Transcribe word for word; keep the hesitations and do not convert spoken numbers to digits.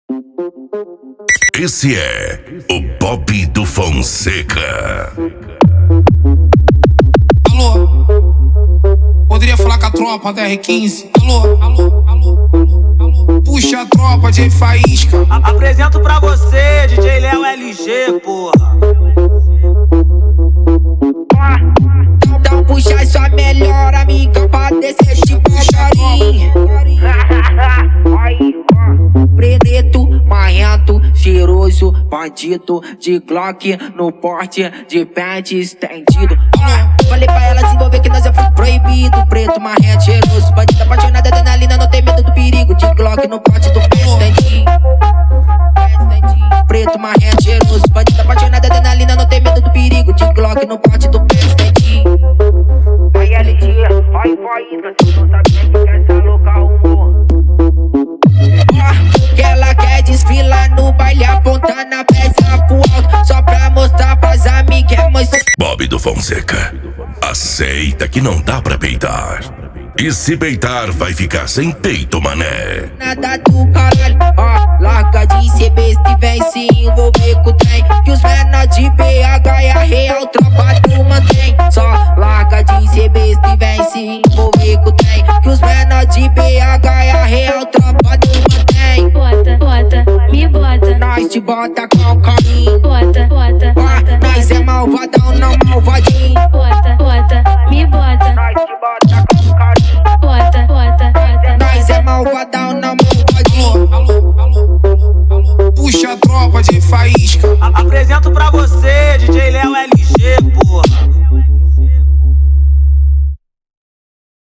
Esse é o Bob do Fonseca. Alô, poderia falar com a tropa da R quinze? Alô, alô, alô, alô, alô. Puxa a tropa de faísca. A Apresento pra você, D J Léo L G, porra. Então puxa sua melhor amiga pra descer chibutarim. Preto, marrento, cheiroso, bandido de Glock no porte de pente estendido. Falei pra ela se envolver que nós é proibido. Preto, marrento, cheiroso, bandido apaixonado, adrenalina, não tem medo do perigo. De Glock no porte do pente estendido. Preto, marrento, cheiroso, bandido apaixonado, adrenalina, não tem medo do perigo. De Glock no porte do pente estendido. Aí L G, vai faísca, tu não sabe nem que essa louca arrumou. Que ela quer desfilar no baile, apontando a peça pro alto, só pra mostrar pras amigas, mas... Bob do Fonseca, aceita que não dá pra peitar. E se peitar, vai ficar sem peito, mané. Nada do caralho, ó, larga de ser besta e vem se envolver com o trem. Que os menor de B H é a real tropa do mantém. Só larga de ser besta e vem se envolver com o trem. Que os menor de B H é a real tropa do mantém. Bota, bota, me bota. Nós te bota com carinho. Bota, bota, bota. Nós é malvadão, não malvadinho. Bota, bota, me bota. Nós te bota com carinho. Bota, bota, bota. Nós é malvadão, não malvadinho. Alô, alô, alô, alô. Puxa a tropa de faísca. A Apresento